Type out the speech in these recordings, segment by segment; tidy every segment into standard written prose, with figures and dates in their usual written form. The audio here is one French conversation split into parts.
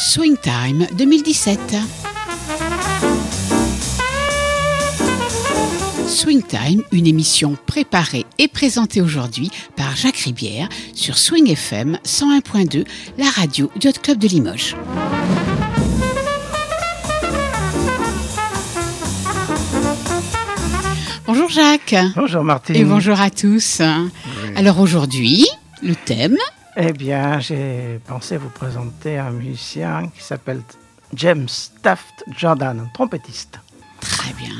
Swing Time 2017. Swing Time, une émission préparée et présentée aujourd'hui par Jacques Ribière sur Swing FM 101.2, la radio du Hot Club de Limoges. Bonjour Jacques. Bonjour Martine. Et bonjour à tous. Oui. Alors aujourd'hui, le thème ? Eh bien, j'ai pensé vous présenter un musicien qui s'appelle James Taft Jordan, un trompettiste. Très bien.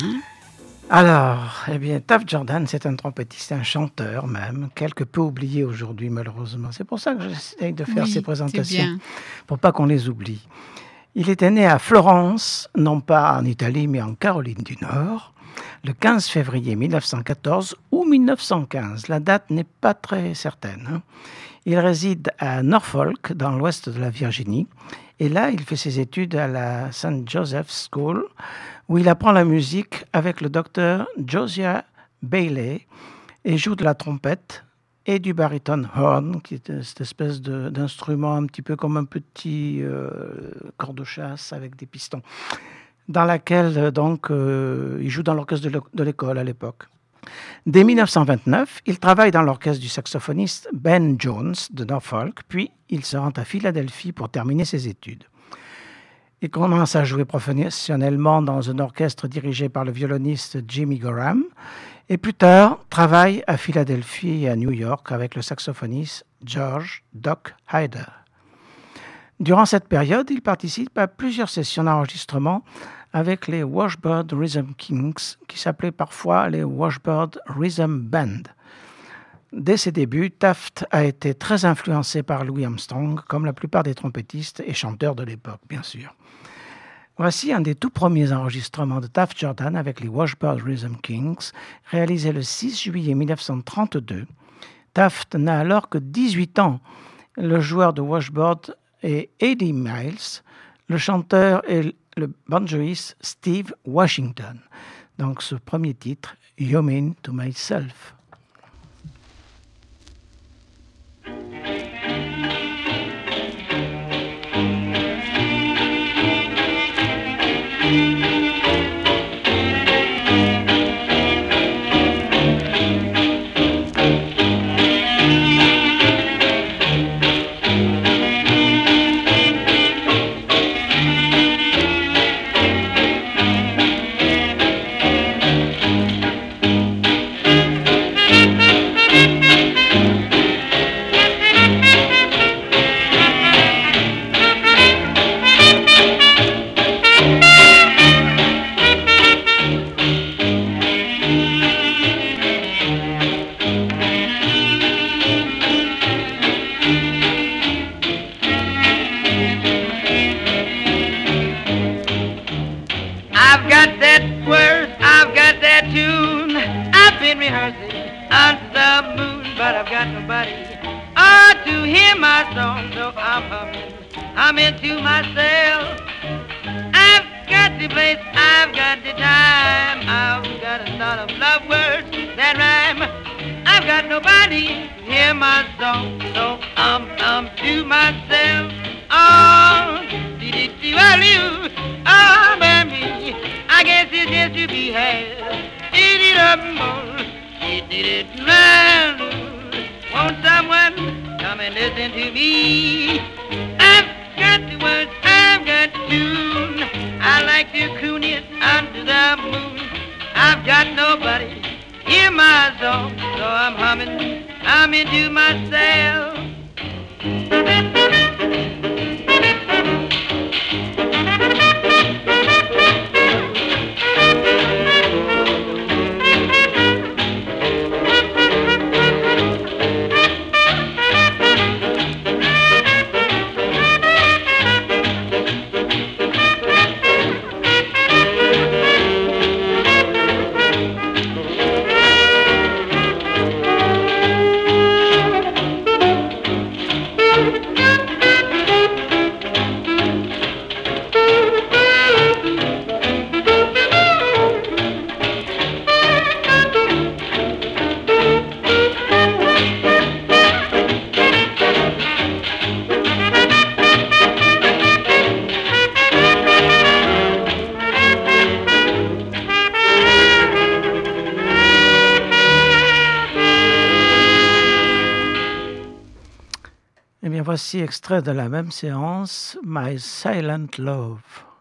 Alors, eh bien, Taft Jordan, c'est un trompettiste, un chanteur même, quelque peu oublié aujourd'hui malheureusement. C'est pour ça que j'essaye de faire ces présentations, pour pas qu'on les oublie. Il était né à Florence, non pas en Italie, mais en Caroline du Nord, le 15 février 1914 ou 1915. La date n'est pas très certaine. Il réside à Norfolk, dans l'ouest de la Virginie, et là, il fait ses études à la St. Joseph's School, où il apprend la musique avec le docteur Josiah Bailey et joue de la trompette et du baryton horn, qui est cette espèce d'instrument un petit peu comme un petit cor de chasse avec des pistons, dans laquelle donc il joue dans l'orchestre de l'école à l'époque. Dès 1929, il travaille dans l'orchestre du saxophoniste Ben Jones de Norfolk, puis il se rend à Philadelphie pour terminer ses études. Il commence à jouer professionnellement dans un orchestre dirigé par le violoniste Jimmy Gorham, et plus tard travaille à Philadelphie et à New York avec le saxophoniste George Doc Hyder. Durant cette période, il participe à plusieurs sessions d'enregistrement avec les Washbird Rhythm Kings, qui s'appelaient parfois les Washbird Rhythm Band. Dès ses débuts, Taft a été très influencé par Louis Armstrong, comme la plupart des trompettistes et chanteurs de l'époque, bien sûr. Voici un des tout premiers enregistrements de Taft Jordan avec les Washbird Rhythm Kings, réalisé le 6 juillet 1932. Taft n'a alors que 18 ans. Le joueur de washboard est Eddie Miles, le chanteur est le banjoiste Steve Washington. Donc ce premier titre, You Mean to Myself. I'm into myself. I've got the place, I've got the time. I've got a lot of love words that rhyme. I've got nobody to hear my song, so I'm to myself. Oh, did-it-do-a-loo, oh, baby, I guess it's just to be had. Did-it-up-mo, did-it-do-a-loo. Won't someone come and listen to me? I've got the words, I've got the tune. I like to croon it under the moon. I've got nobody to hear my song, so I'm humming to myself. Eh bien, voici extrait de la même séance, My Silent Love.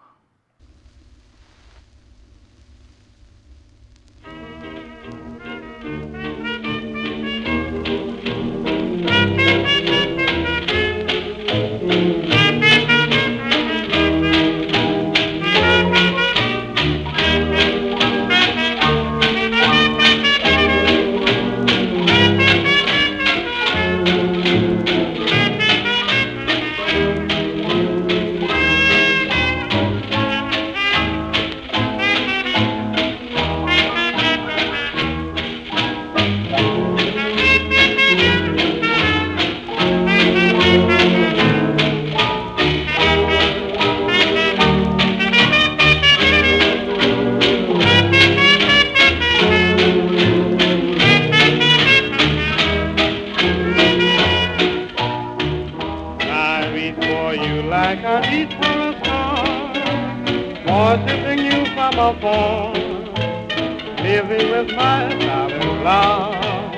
Living with my darling love.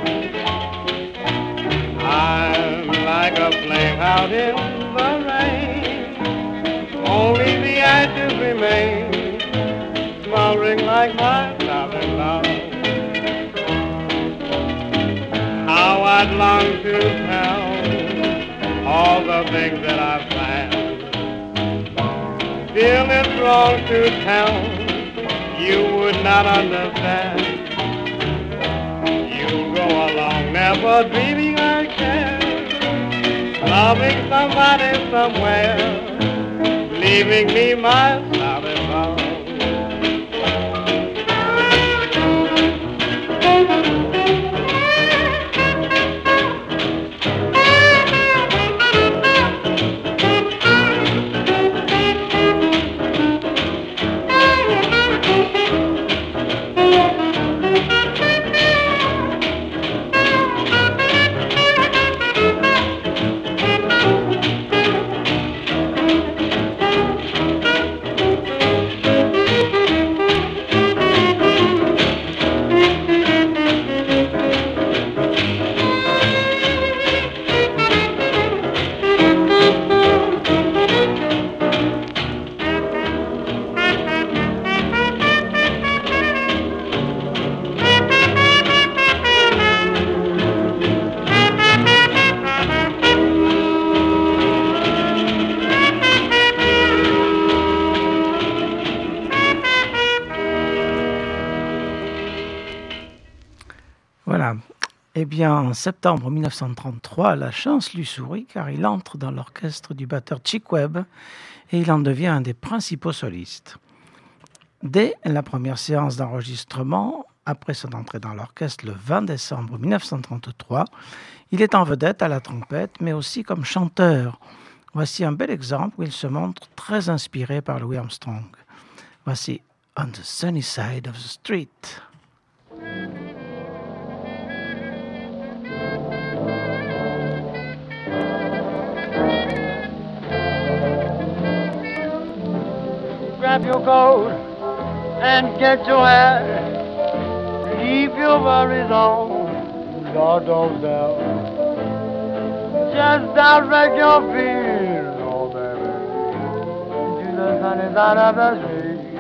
I'm like a flame out in the rain. Only the ashes remain, smoldering like my darling love. How I'd long to tell all the things that I've planned. Still it's wrong to tell, you would not understand. You go along never dreaming I care, loving somebody somewhere, leaving me my solid love. Voilà. Eh bien, en septembre 1933, la chance lui sourit car il entre dans l'orchestre du batteur Chick Webb et il en devient un des principaux solistes. Dès la première séance d'enregistrement, après son entrée dans l'orchestre le 20 décembre 1933, il est en vedette à la trompette, mais aussi comme chanteur. Voici un bel exemple où il se montre très inspiré par Louis Armstrong. Voici On the Sunny Side of the Street. Grab your coat and get your hat. Leave your worries on your doorstep. Just direct your feet, oh baby, to the sunny side of the street.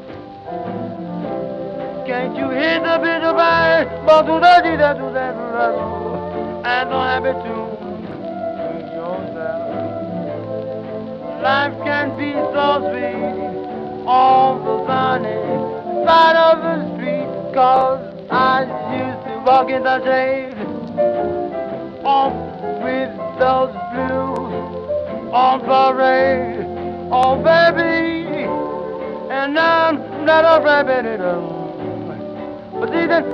Can't you hear the beat of rain? But to the and so happy tune with yourself. Life can be so sweet on the sunny side of the street, 'cause I used to walk in the shade off with those blues on parade, oh baby, and I'm not a rabbit at all. But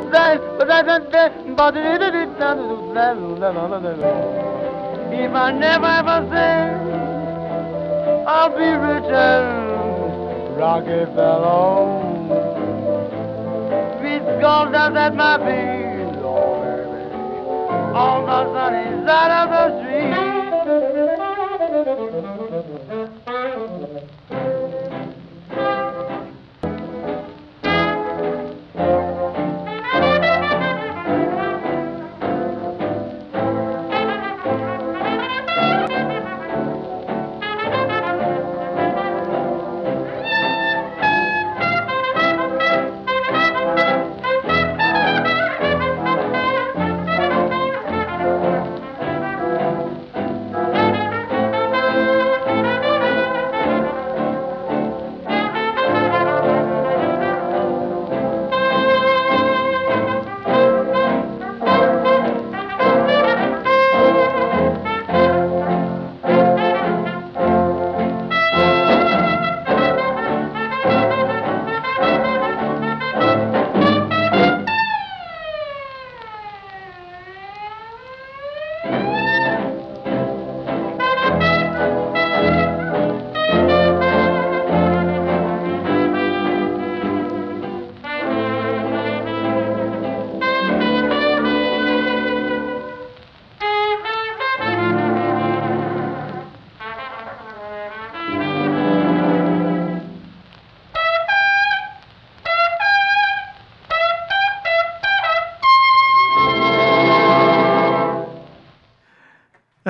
if I never ever sing, I'll be rich and Rockefeller. With gold dust at my feet, oh baby, on the sunny side of the street.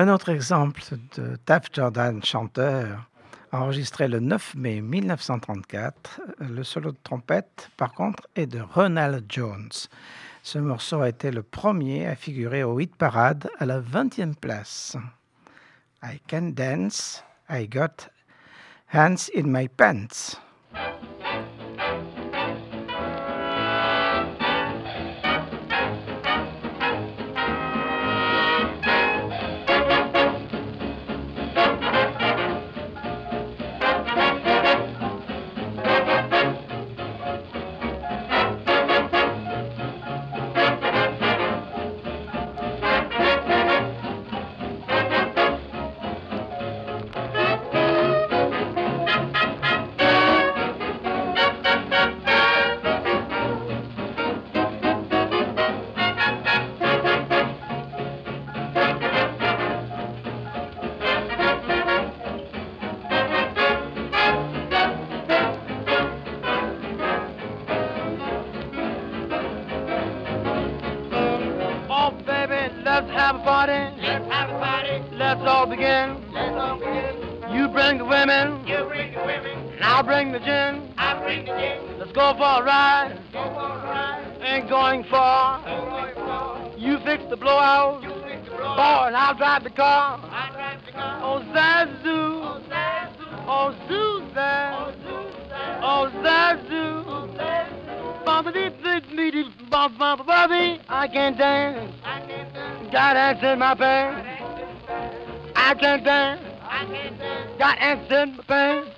Un autre exemple de Taft Jordan, chanteur, enregistré le 9 mai 1934. Le solo de trompette, par contre, est de Ronald Jones. Ce morceau a été le premier à figurer au hit parade à la 20e place. I can dance, I got hands in my pants. Drive the car. Oh, Zazu. Oh, Zuzan. Oh, Zazu. I can't dance. Got ants in my pants. I can't dance. Got ants in my pants.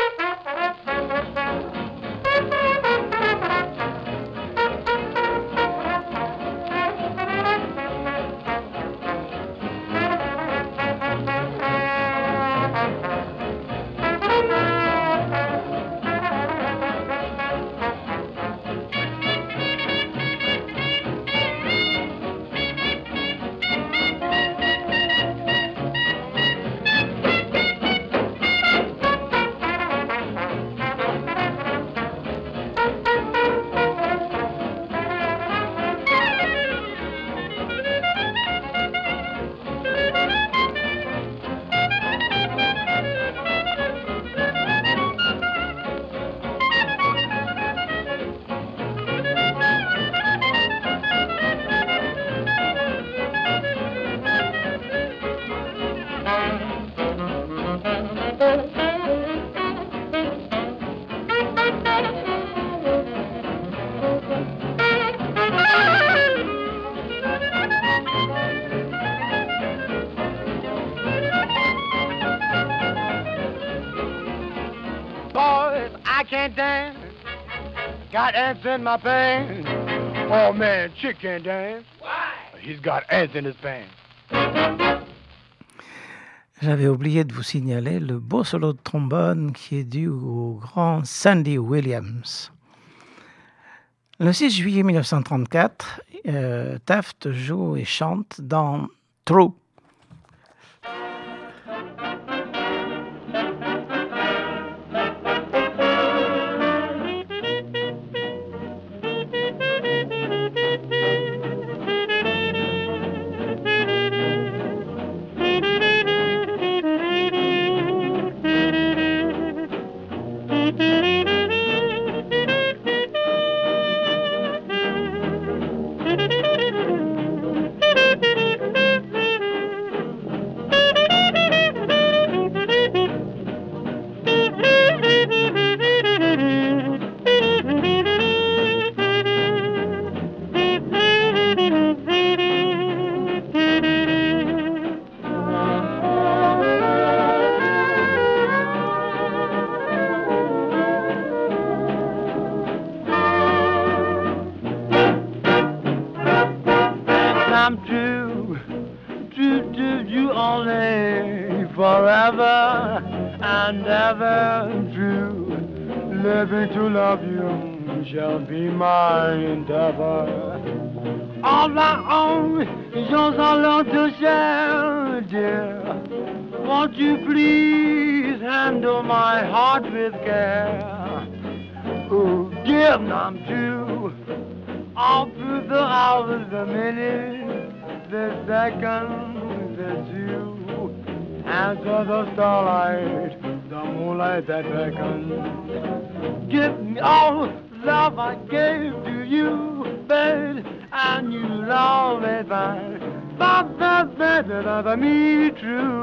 Got ants in my pants. Oh man, Chick can't dance. Why? He's got ants in his pants. J'avais oublié de vous signaler le beau solo de trombone qui est dû au grand Sandy Williams. Le 6 juillet 1934, Taft joue et chante dans True. I'm true, true to you only, forever and ever true. Living to love you shall be my endeavor. All my own is yours alone to share, dear. Won't you please handle my heart with care? Oh, dear, I'm true. All through the hours, the minutes, the seconds, the two. Under the starlight, the moonlight that beckons. Give me all love I gave to you, babe. And you'll always find something better than me true.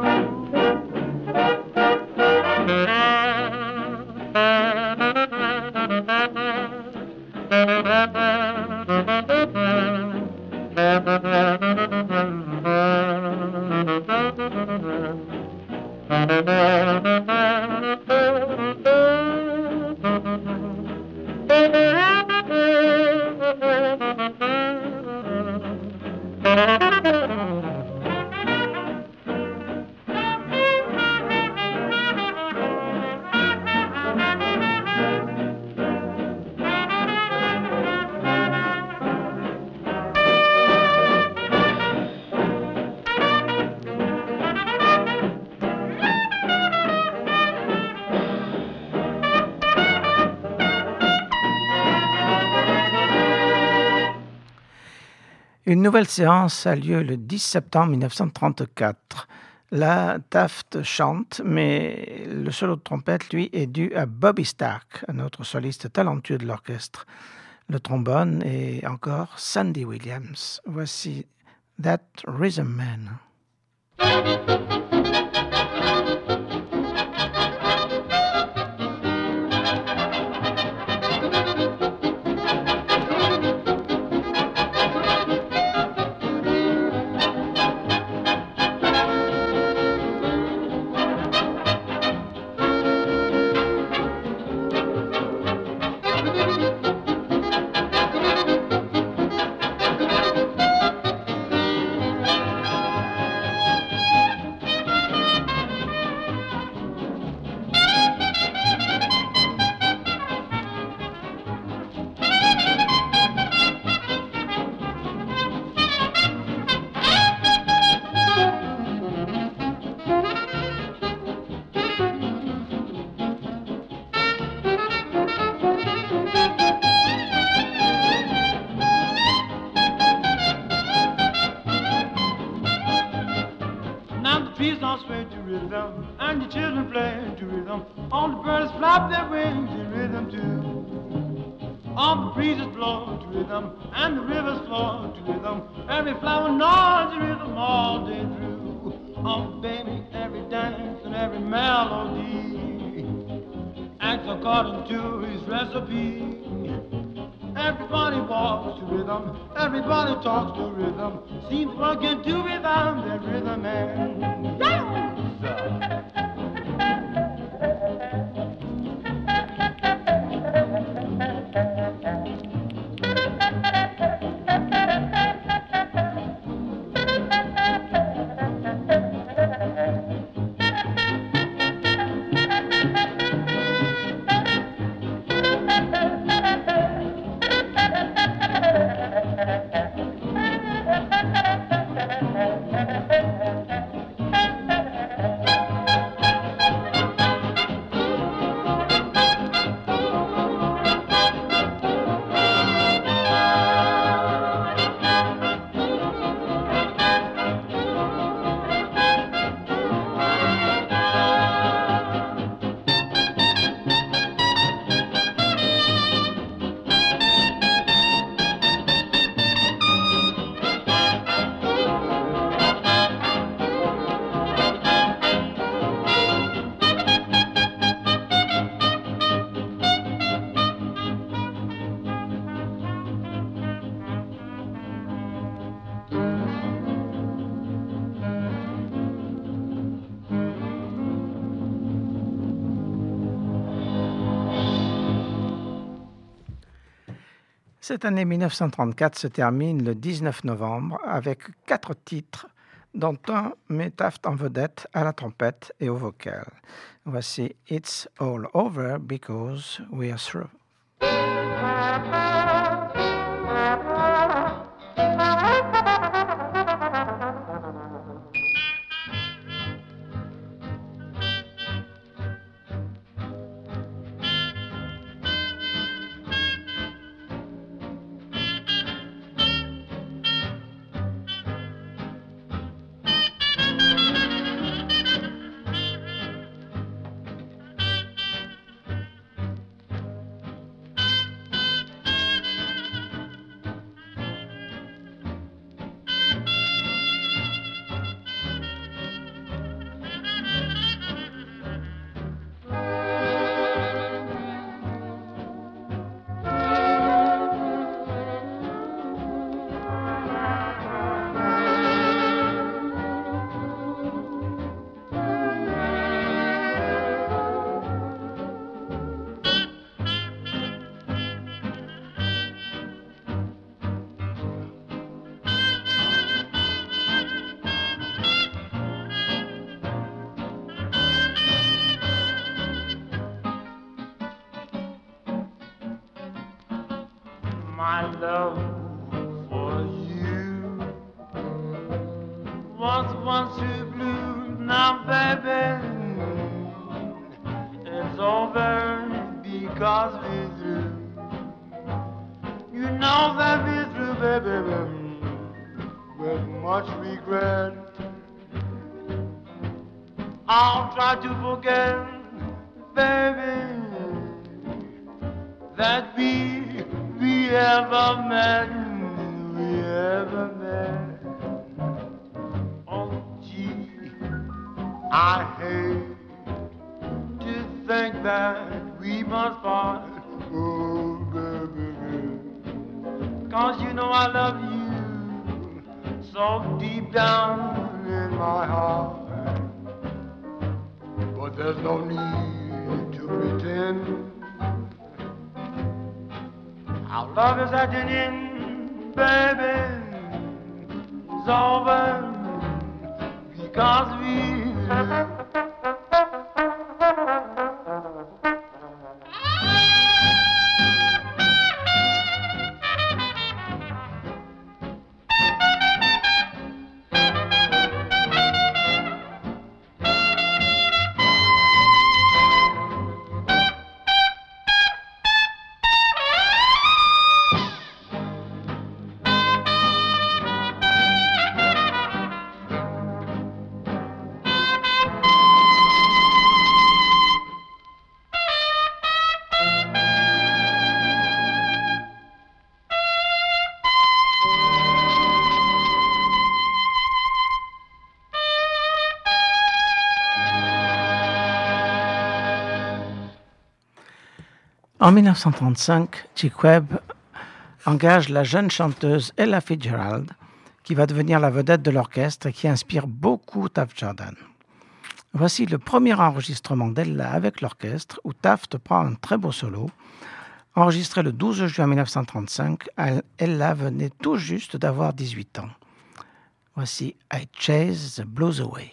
Une nouvelle séance a lieu le 10 septembre 1934. Là, Taft chante, mais le solo de trompette, lui, est dû à Bobby Stark, un autre soliste talentueux de l'orchestre. Le trombone est encore Sandy Williams. Voici That Rhythm Man. And the children play to rhythm. All the birds flap their wings in rhythm too. All the breezes blow to rhythm, and the rivers flow to rhythm. Every flower nods to rhythm all day through. Oh baby, every dance and every melody acts according to his recipe. Everybody walks to rhythm, everybody talks to rhythm. Seems working to rhythm, that rhythm man. Cette année 1934 se termine le 19 novembre avec 4 titres, dont un met Taft en vedette à la trompette et au vocal. Voici It's All Over Because We're Through. my love for you was too blue. Now, baby, it's over because we're through. You know that we're through, baby, with much regret. I'll try to forget, baby, that we ever met, we ever met. Oh, gee, I hate to think that we must part. Oh, baby, 'cause you know I love you so deep down in my heart. But there's no need to pretend. Our love is at an end, baby. It's over because we. En 1935, Chick Webb engage la jeune chanteuse Ella Fitzgerald, qui va devenir la vedette de l'orchestre et qui inspire beaucoup Taft Jordan. Voici le premier enregistrement d'Ella avec l'orchestre, où Taft prend un très beau solo. Enregistré le 12 juin 1935, Ella venait tout juste d'avoir 18 ans. Voici I Chase the Blues Away.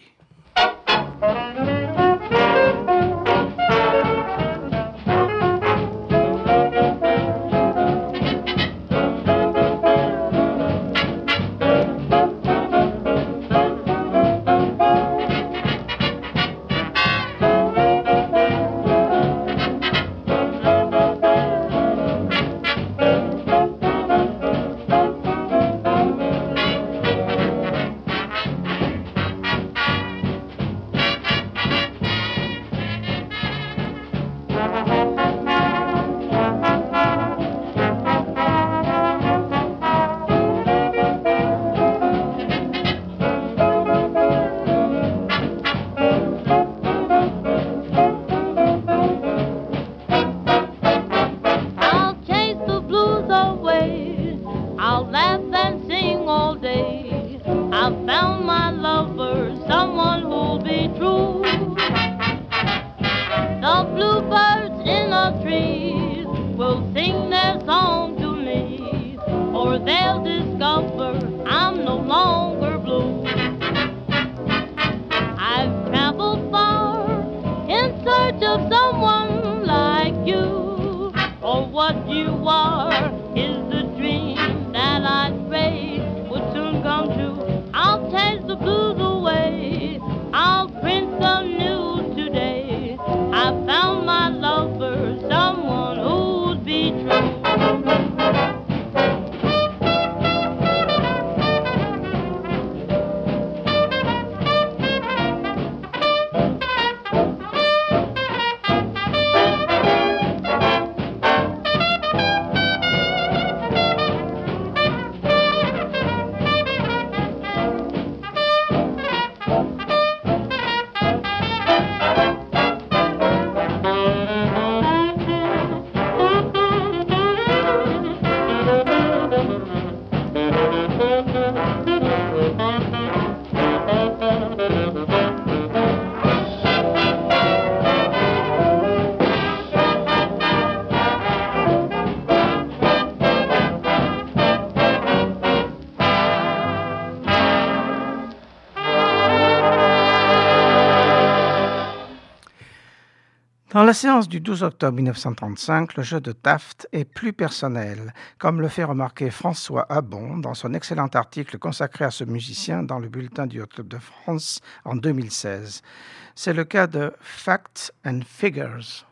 Dans la séance du 12 octobre 1935, le jeu de Taft est plus personnel, comme le fait remarquer François Habon dans son excellent article consacré à ce musicien dans le bulletin du Hot Club de France en 2016. C'est le cas de Facts and Figures.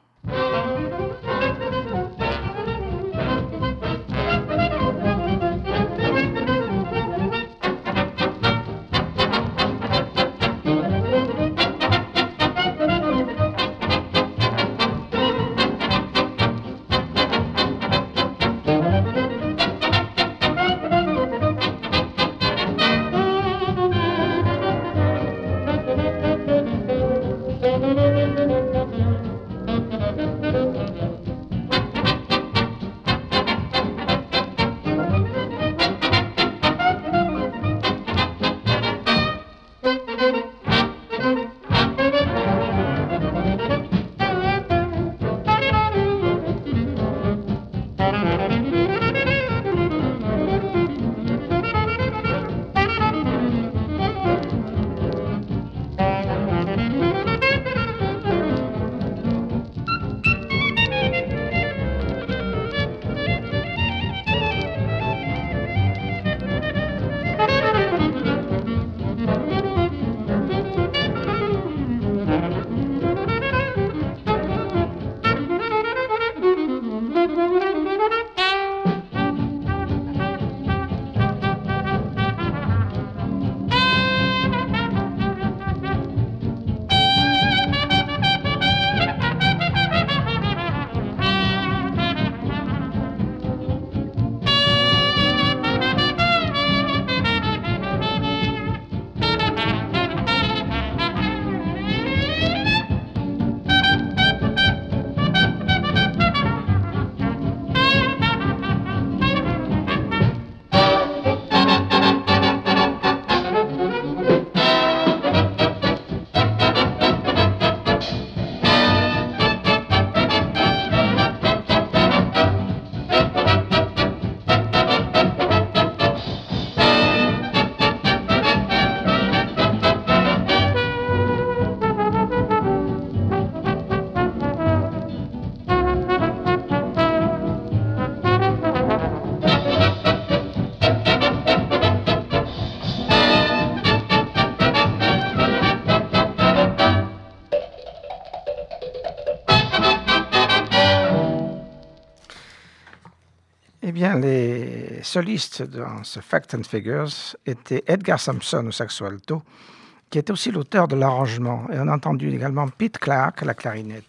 Eh bien, les solistes dans ce Facts and Figures étaient Edgar Sampson au saxo alto, qui était aussi l'auteur de l'arrangement, et on a entendu également Pete Clark à la clarinette.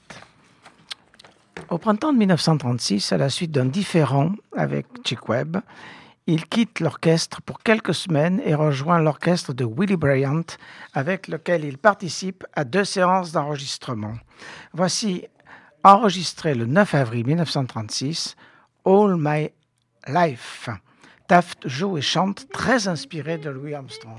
Au printemps de 1936, à la suite d'un différend avec Chick Webb, il quitte l'orchestre pour quelques semaines et rejoint l'orchestre de Willie Bryant, avec lequel il participe à 2 séances d'enregistrement. Voici, enregistré le 9 avril 1936, All My Life. Taft joue et chante très inspiré de Louis Armstrong.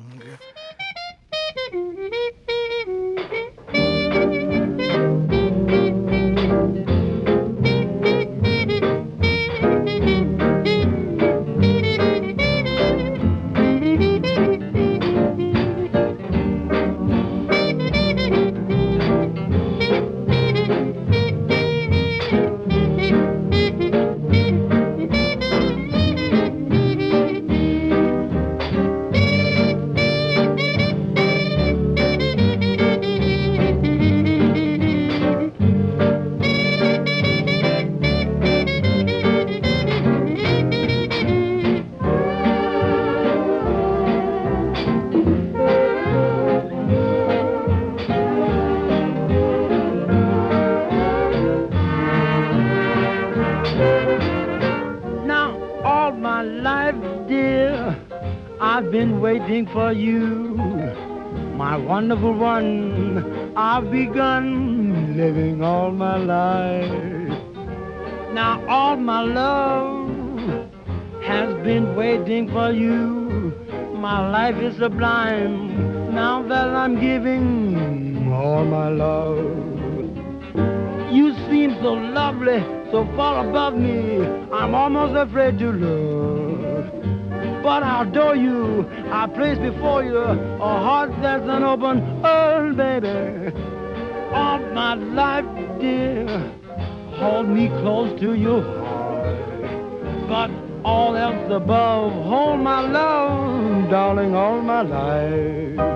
Waiting for you, my wonderful one. I've begun living all my life. Now all my love has been waiting for you. My life is sublime now that I'm giving all my love. You seem so lovely, so far above me, I'm almost afraid to look. But I adore you, I place before you a heart that's an open world, baby. All my my life, dear, hold me close to your heart. But all else above, hold my love, darling, all my life.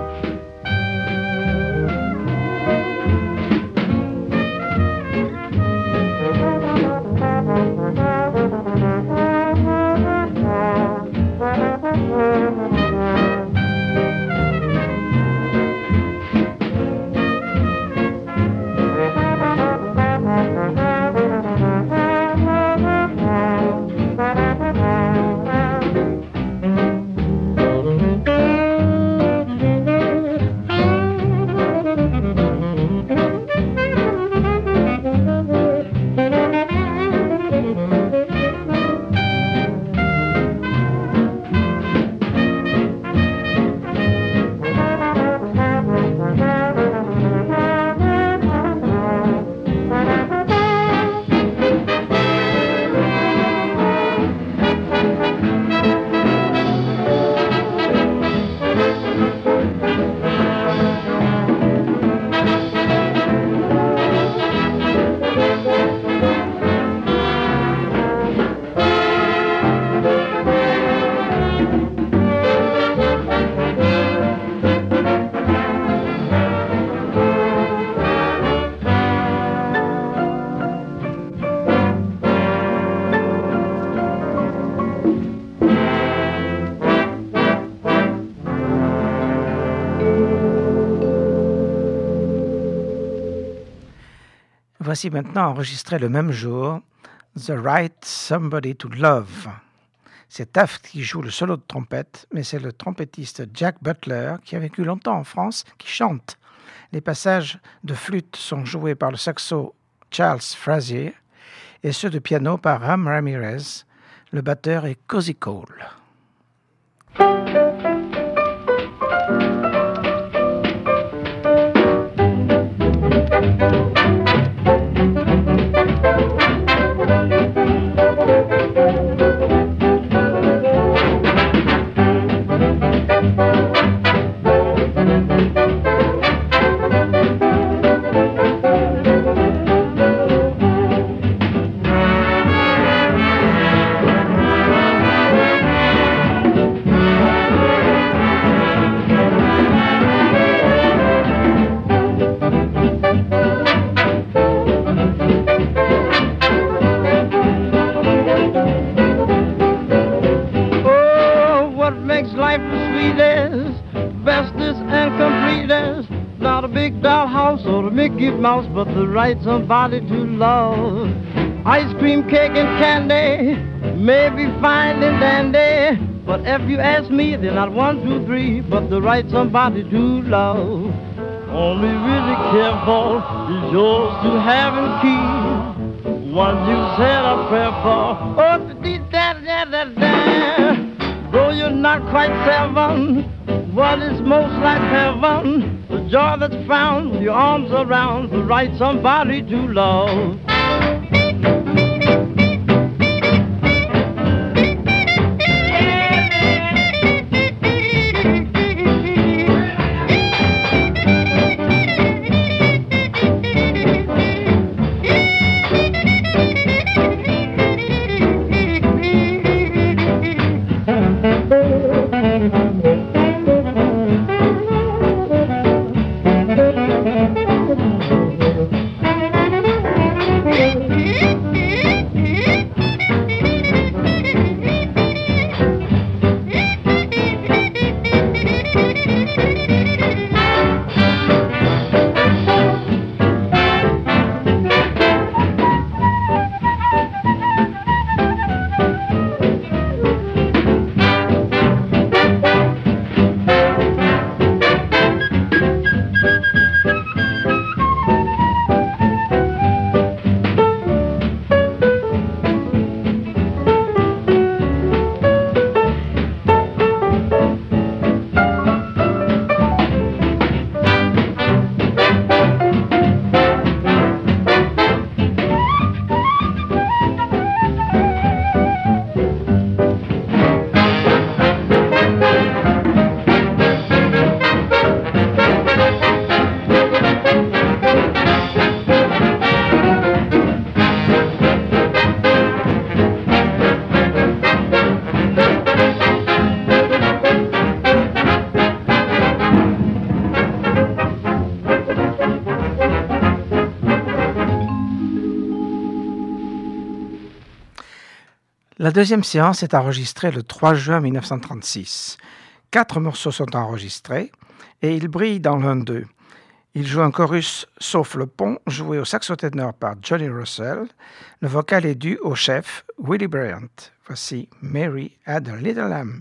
Voici maintenant enregistré le même jour The Right Somebody to Love. C'est Taft qui joue le solo de trompette, mais c'est le trompettiste Jack Butler, qui a vécu longtemps en France, qui chante. Les passages de flûte sont joués par le saxo Charles Frazier et ceux de piano par Ram Ramirez. Le batteur est Cozy Cole. Mickey Mouse, but the right somebody to love. Ice cream, cake, and candy may be fine and dandy, but if you ask me, they're not 1, 2, 3, but the right somebody to love. Only really careful is yours to have and keep. Once you said a prayer for, oh, da-da-da-da-da. Though you're not quite 7, what is most like heaven? The joy that's found with your arms around the right somebody to love. Yeah. La deuxième séance est enregistrée le 3 juin 1936. 4 morceaux sont enregistrés et il brille dans l'un d'eux. Il joue un chorus sauf le pont, joué au saxoténor par Johnny Russell. Le vocal est dû au chef Willie Bryant. Voici Mary Had a Little Lamb.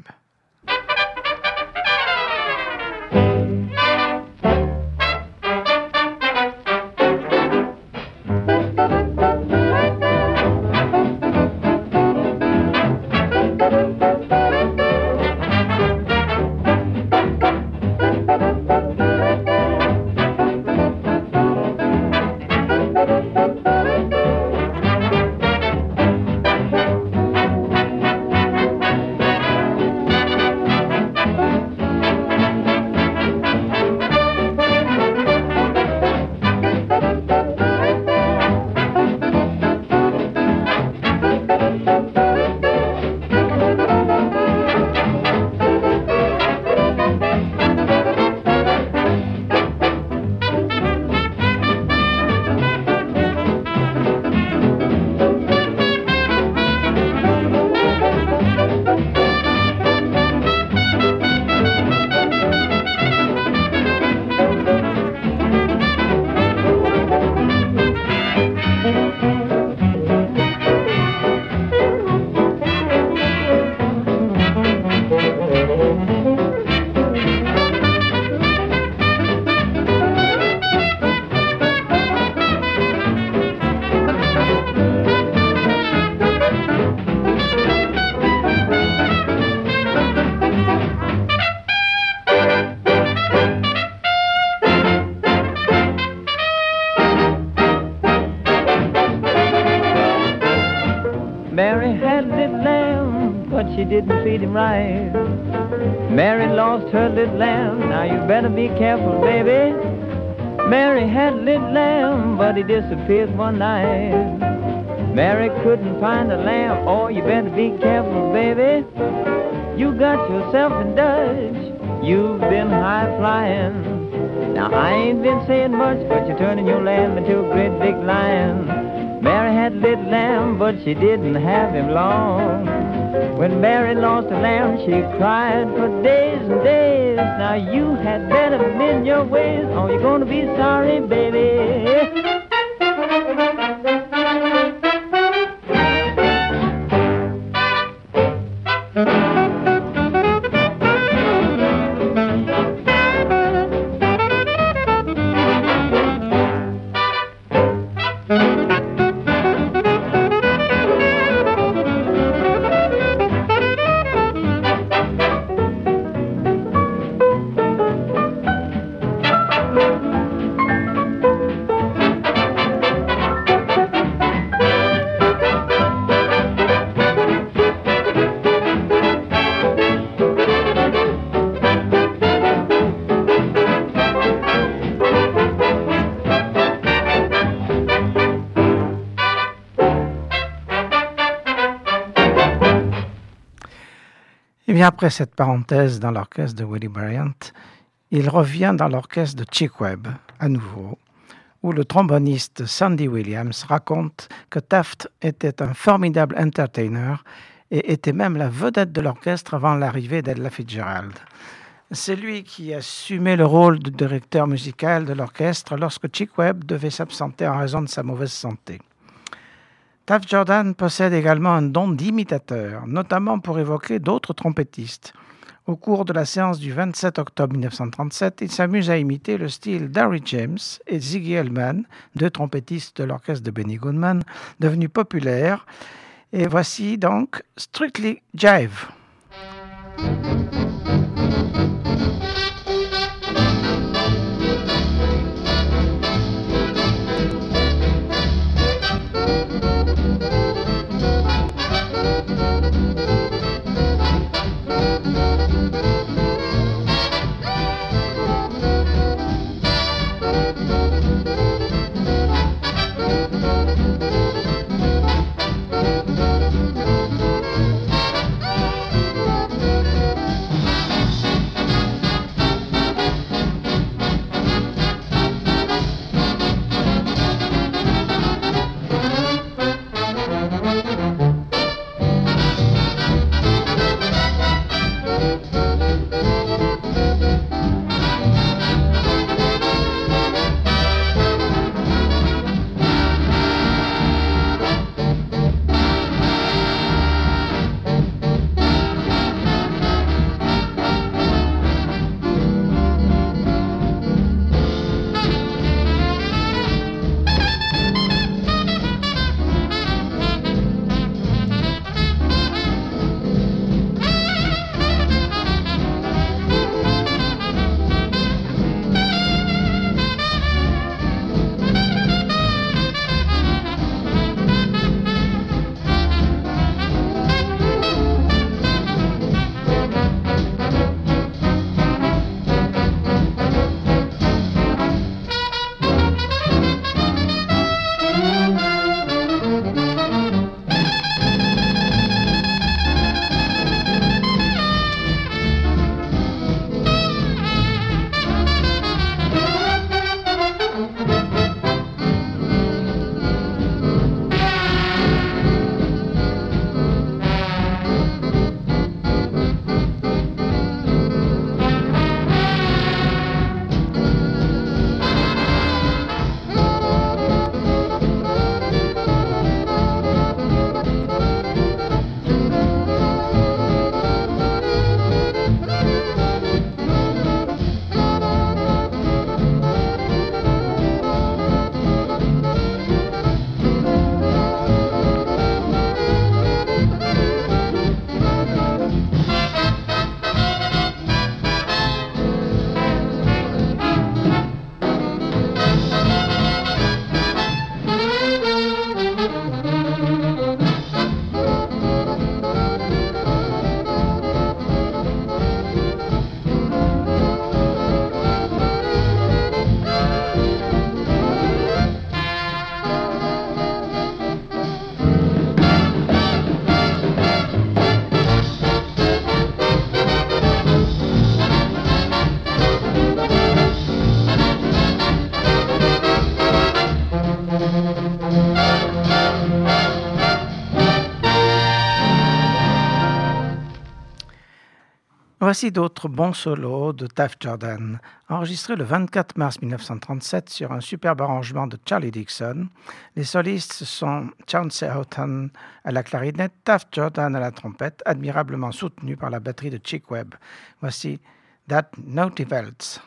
Didn't treat him right. Mary lost her little lamb. Now you better be careful, baby. Mary had a little lamb, but he disappeared one night. Mary couldn't find the lamb. Oh, you better be careful, baby. You got yourself in Dutch. You've been high flying. Now I ain't been saying much, but you're turning your lamb into a great big lion. Mary had a little lamb, but she didn't have him long. When Mary lost a lamb, she cried for days and days. Now you had better mend your ways, or you're gonna be sorry, baby. Et bien après cette parenthèse dans l'orchestre de Willie Bryant, il revient dans l'orchestre de Chick Webb, à nouveau, où le tromboniste Sandy Williams raconte que Taft était un formidable entertainer et était même la vedette de l'orchestre avant l'arrivée d'Ella Fitzgerald. C'est lui qui assumait le rôle de directeur musical de l'orchestre lorsque Chick Webb devait s'absenter en raison de sa mauvaise santé. Taft Jordan possède également un don d'imitateur, notamment pour évoquer d'autres trompettistes. Au cours de la séance du 27 octobre 1937, il s'amuse à imiter le style d'Harry James et Ziggy Hellman, deux trompettistes de l'orchestre de Benny Goodman, devenus populaires. Et voici donc Strictly Jive. Voici d'autres bons solos de Taft Jordan, enregistrés le 24 mars 1937 sur un superbe arrangement de Charlie Dixon. Les solistes sont Chauncey Houghton à la clarinette, Taft Jordan à la trompette, admirablement soutenu par la batterie de Chick Webb. Voici That Naughty Waltz.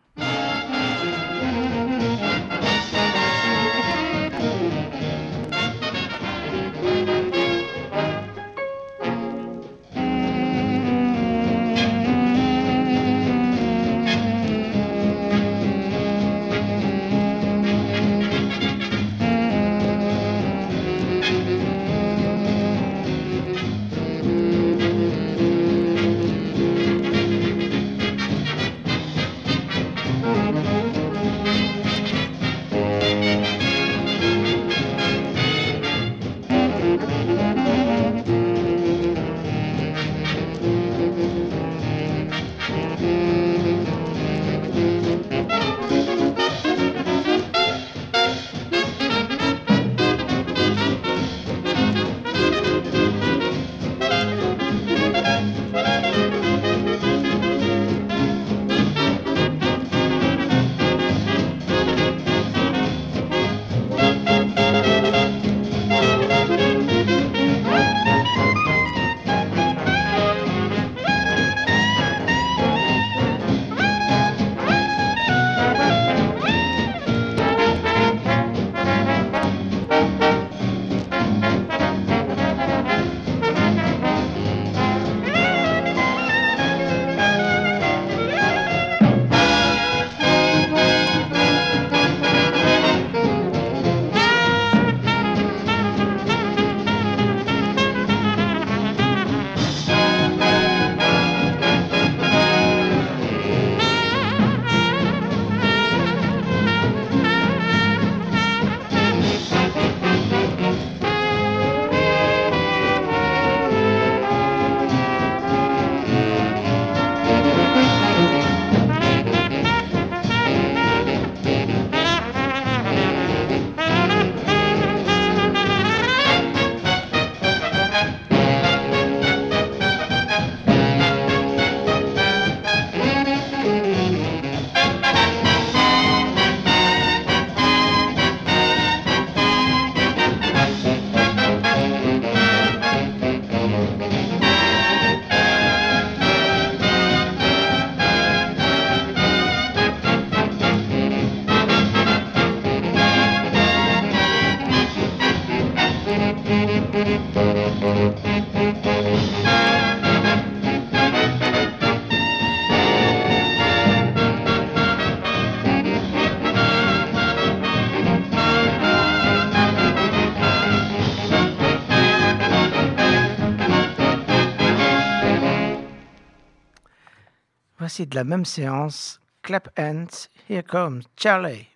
Voici de la même séance, Clap Hands, Here Comes Charlie.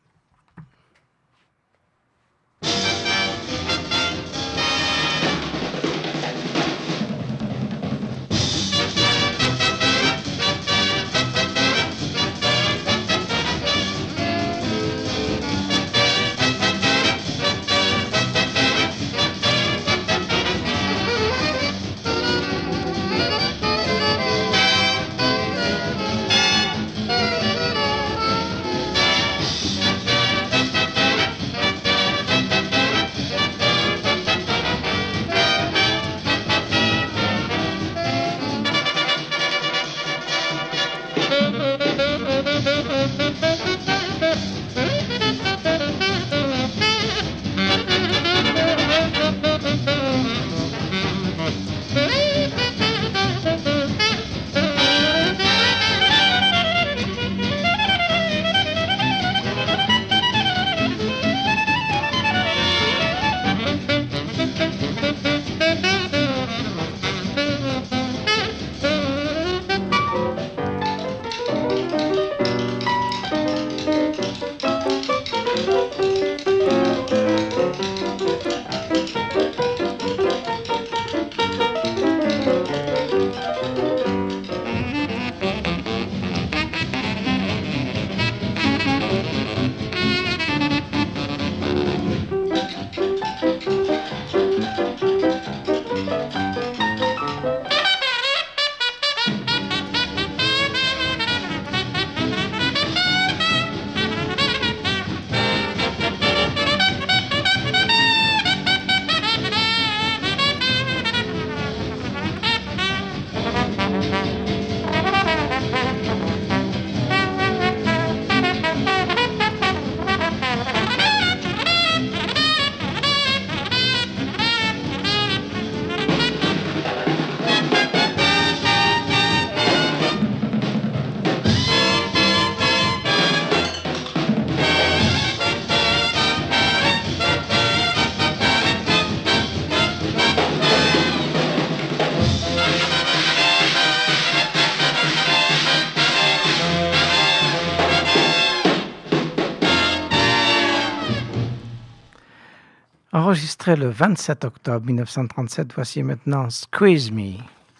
Enregistré le 27 octobre 1937, voici maintenant Squeeze Me.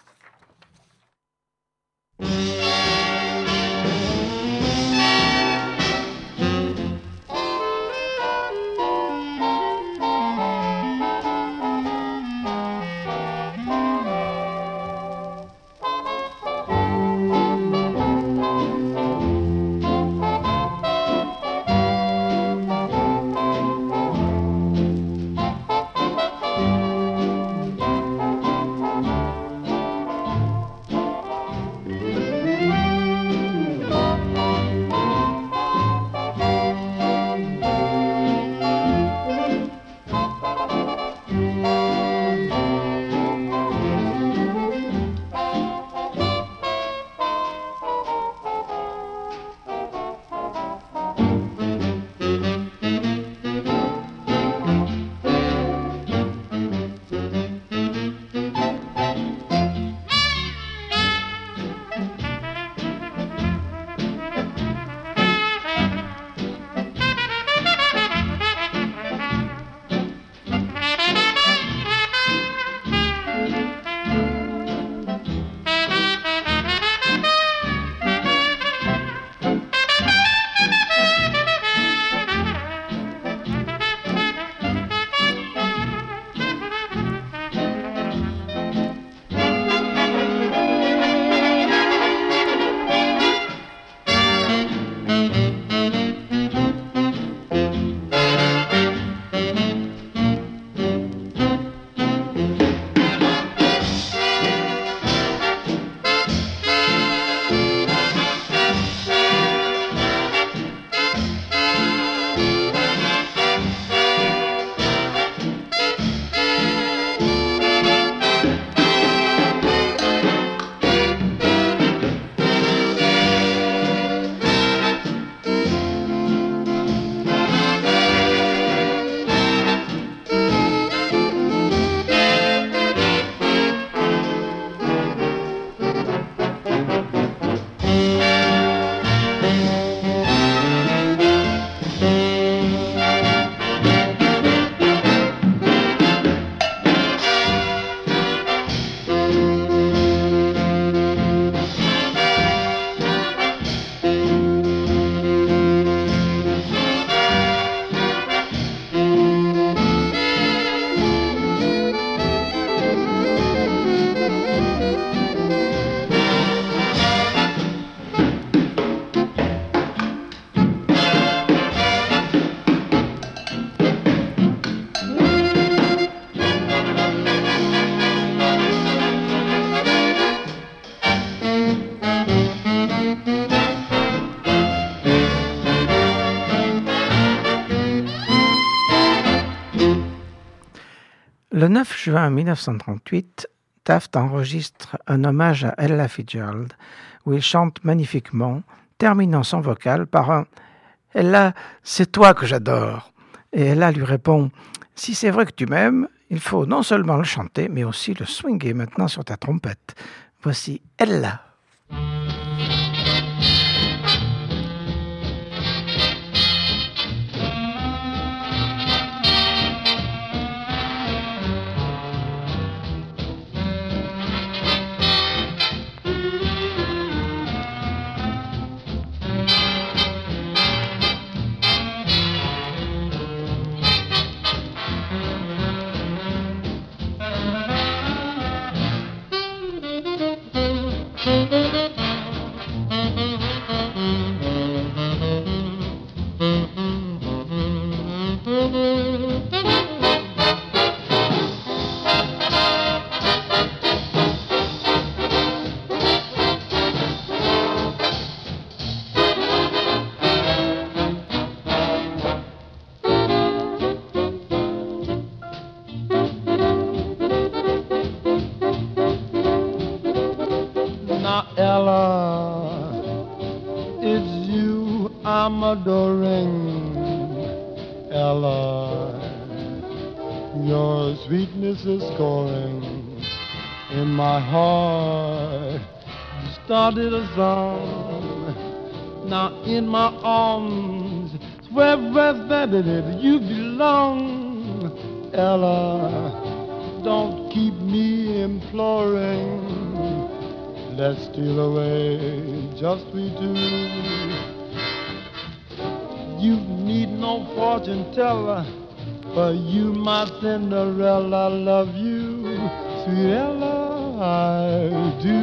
Le 9 juin 1938, Taft enregistre un hommage à Ella Fitzgerald, où il chante magnifiquement, terminant son vocal par un « Ella, c'est toi que j'adore ». Et Ella lui répond « Si c'est vrai que tu m'aimes, il faut non seulement le chanter, mais aussi le swinger maintenant sur ta trompette. Voici Ella ». Ella, it's you I'm adoring. Ella, your sweetness is scoring in my heart. You started a song, now in my arms, it's where that you belong. Ella, don't keep me imploring. Let's steal away, just we two. You need no fortune teller, for you my Cinderella. Love you, sweet Ella, I do.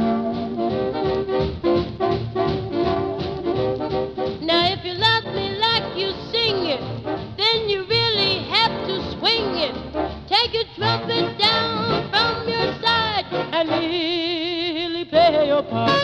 Now if you love me like you sing it, then you really have to swing it. Take your trumpet down from your side and really play your part.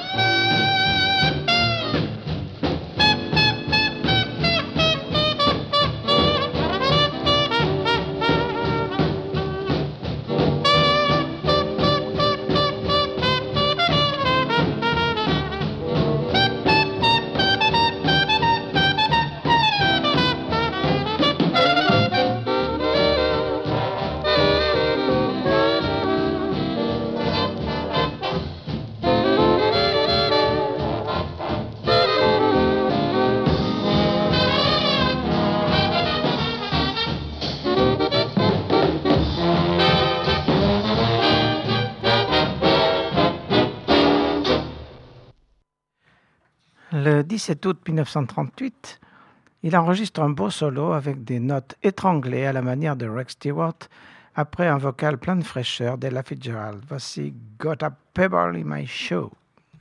Le 17 août 1938, il enregistre un beau solo avec des notes étranglées à la manière de Rex Stewart après un vocal plein de fraîcheur d'Ella Fitzgerald. Voici Got a Pebble in My Shoe.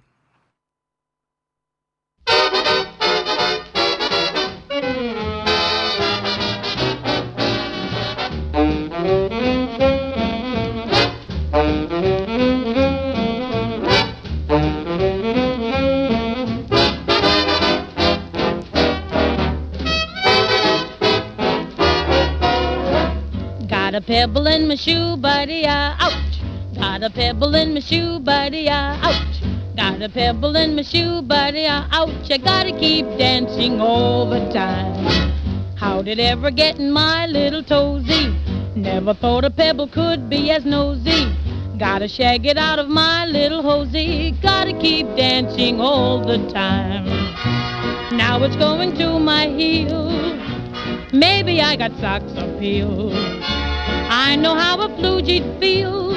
Got a pebble in my shoe, buddy, ouch. Got a pebble in my shoe, buddy, ouch. Got a pebble in my shoe, buddy, ouch. I gotta keep dancing all the time. How did it ever get in my little toesy? Never thought a pebble could be as nosy. Gotta shag it out of my little hosey. Gotta keep dancing all the time. Now it's going to my heel. Maybe I got socks or peels. I know how a blue jean feels.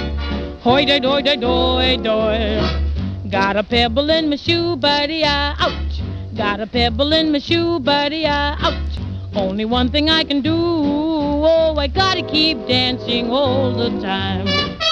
Hoy-doy-doy-doy-doy. Got a pebble in my shoe, buddy, ouch. Got a pebble in my shoe, buddy, ouch. Only one thing I can do, oh, I gotta keep dancing all the time.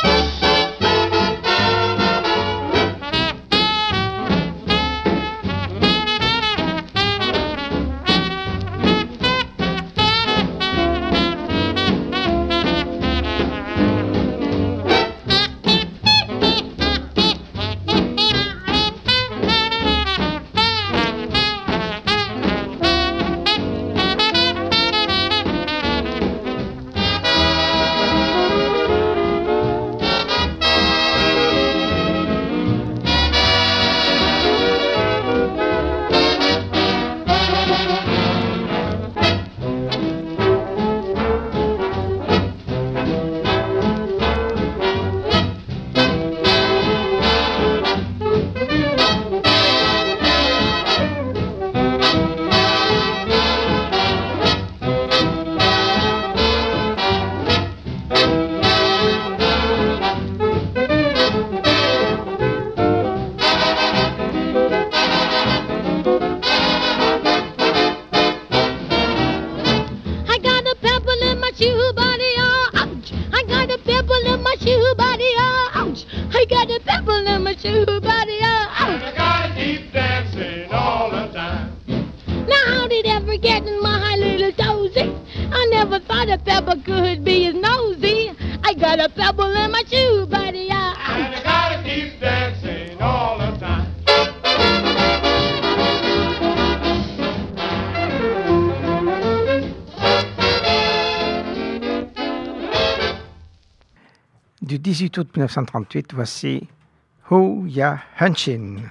Du 18 août 1938, voici Who Ya Hunchin'.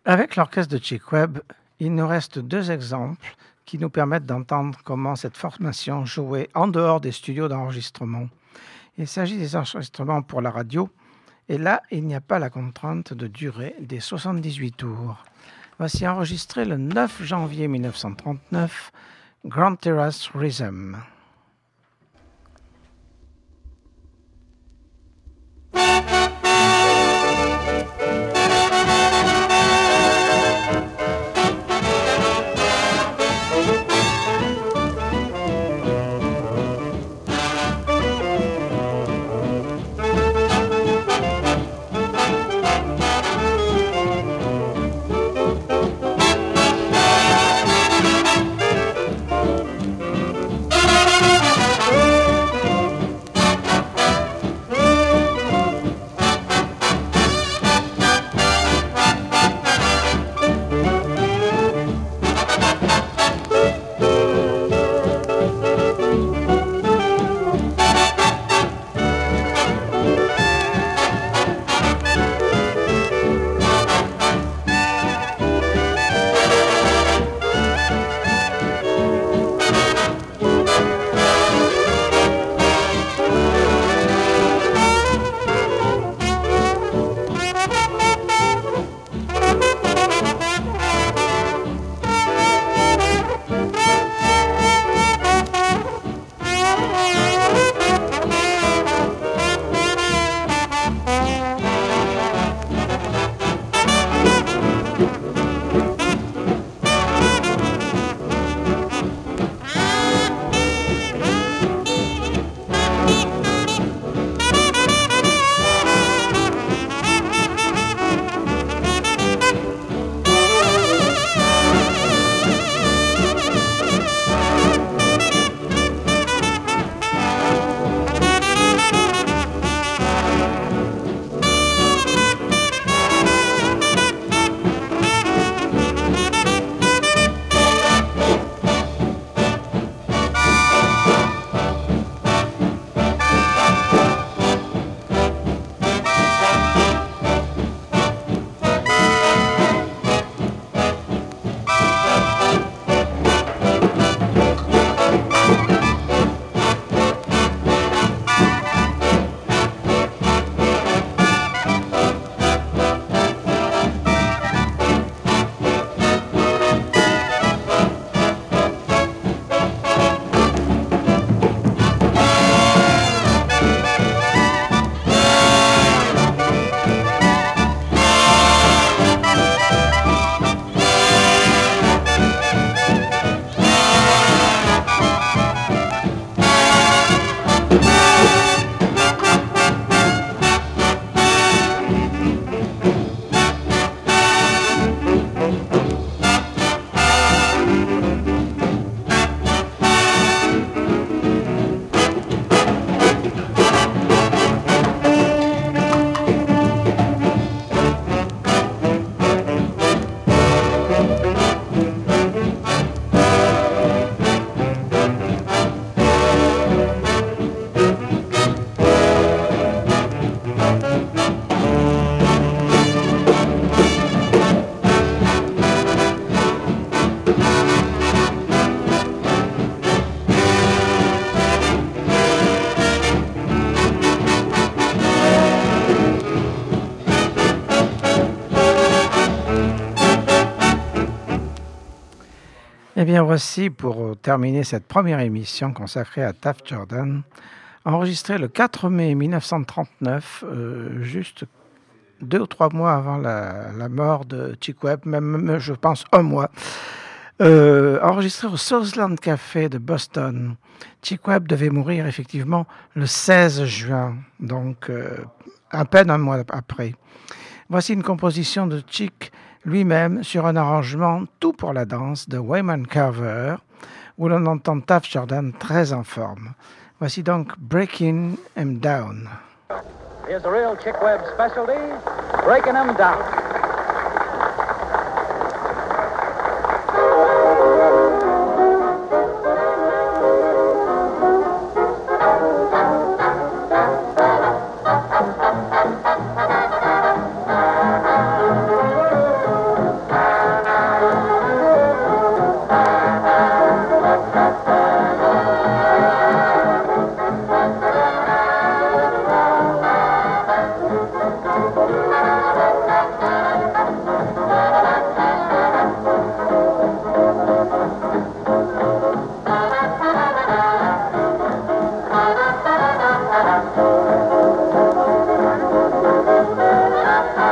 Avec l'orchestre de Chick Webb, il nous reste 2 exemples qui nous permettent d'entendre comment cette formation jouait en dehors des studios d'enregistrement. Il s'agit des enregistrements pour la radio, et là, il n'y a pas la contrainte de durée des 78 tours. Voici enregistré le 9 janvier 1939, Grand Terrace Rhythm. Eh bien, voici pour terminer cette première émission consacrée à Taft Jordan, enregistrée le 4 mai 1939, juste 2 ou 3 mois avant la mort de Chick Webb, même je pense 1 mois, enregistré au Southland Café de Boston. Chick Webb devait mourir effectivement le 16 juin, donc à peine 1 mois après. Voici une composition de Chick lui-même sur un arrangement tout pour la danse de Wyman Carver, où l'on entend Taft Jordan très en forme. Voici donc Breaking 'Em Down. Here's a real Chick Webb specialty, Breaking 'Em Down.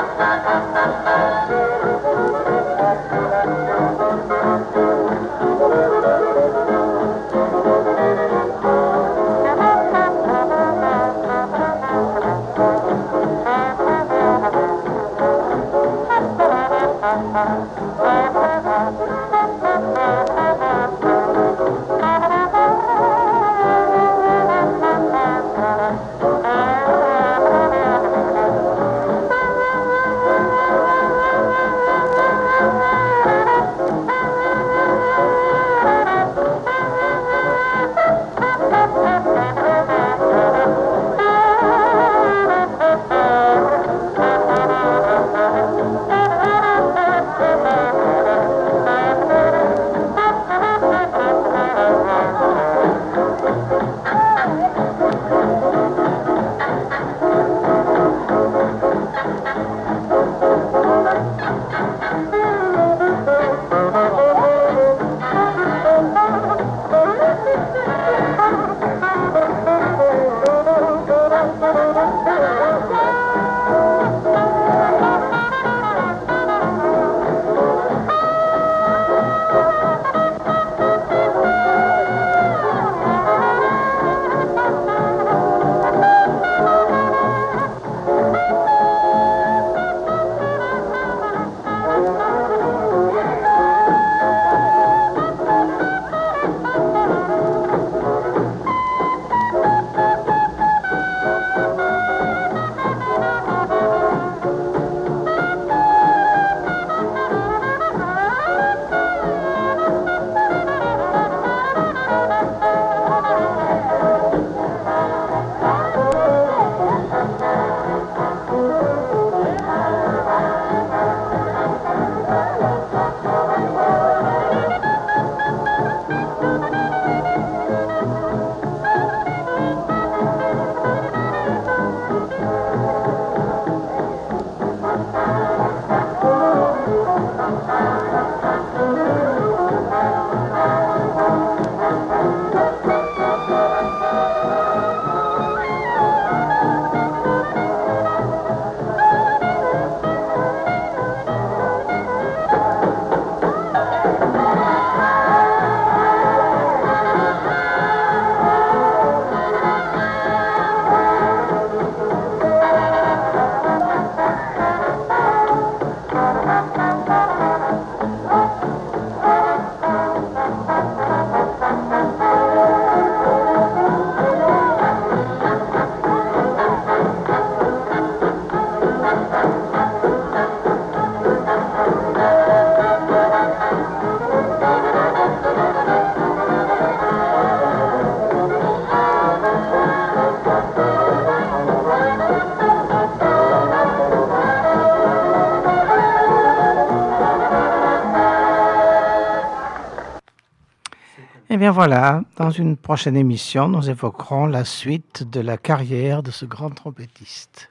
Eh bien voilà, dans une prochaine émission, nous évoquerons la suite de la carrière de ce grand trompettiste.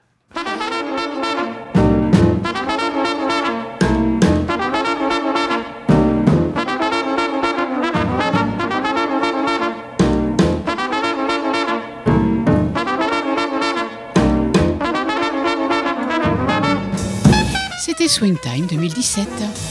C'était Swing Time 2017.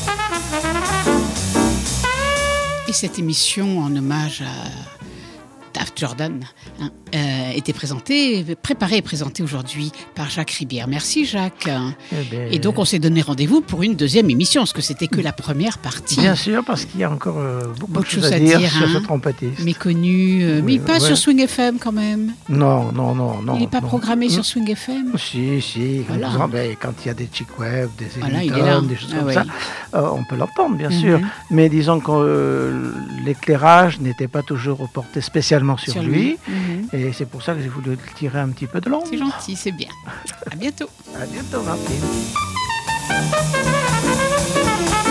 Et cette émission en hommage à Taft Jordan était préparée et présentée aujourd'hui par Jacques Ribière. Merci Jacques. Et donc on s'est donné rendez-vous pour une deuxième émission, parce que c'était que la première partie. Bien sûr, parce qu'il y a encore beaucoup de choses à dire sur ce trompettiste. Méconnu, mais pas sur Swing FM quand même. Non. Il n'est pas programmé sur Swing FM. Si. Voilà. Quand il y a des Chick Webb, des voilà, Ellington, des choses comme ça, on peut l'entendre bien sûr. Mais disons que l'éclairage n'était pas toujours porté spécialement sur lui. Et c'est pour ça que j'ai voulu le tirer un petit peu de l'ombre. C'est gentil, c'est bien. À bientôt. À bientôt, Martine.